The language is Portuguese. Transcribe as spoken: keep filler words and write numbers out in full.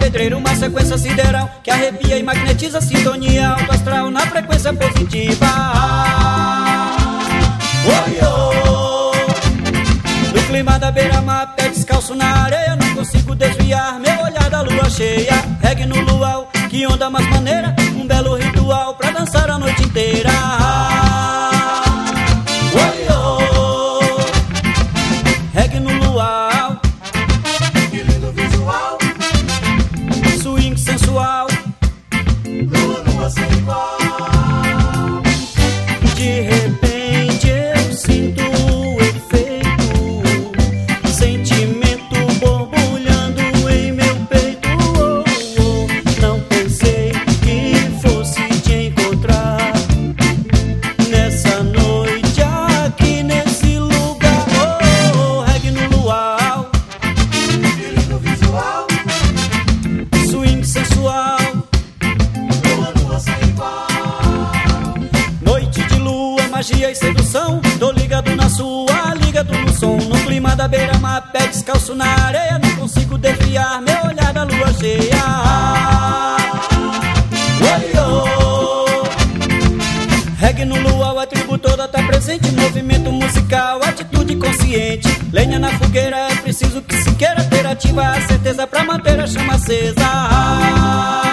pedreiro, uma sequência sideral que arrepia e magnetiza a sintonia alto astral na frequência positiva. Oi, oh. No clima da beira-mar, pé descalço na areia, não consigo desviar meu olhar da lua cheia. Reggae no luau, que onda mais maneira, um belo ritual pra dançar a noite inteira. Oi, oh. Reggae no luau, que lindo visual, swing sensual, lua, lua sem igual. De repente eu sinto o efeito, sentimento borbulhando em meu peito. Oh, oh. Não pensei que fosse te encontrar nessa noite aqui nesse lugar. Oh, oh. Reggae no luau, Que lindo visual, swing sensual, lua, lua sem igual. noite de lua, magia e sedução. Tô ligado na sua, ligado no som. No clima da beira-mar, pé descalço na areia, não consigo desviar meu olhar da lua cheia. Oi, oh. Reggae no luau, a tribo toda tá presente. Movimento musical, atitude consciente. Lenha na fogueira, é preciso que se queira ter ativa a certeza pra manter a chama acesa.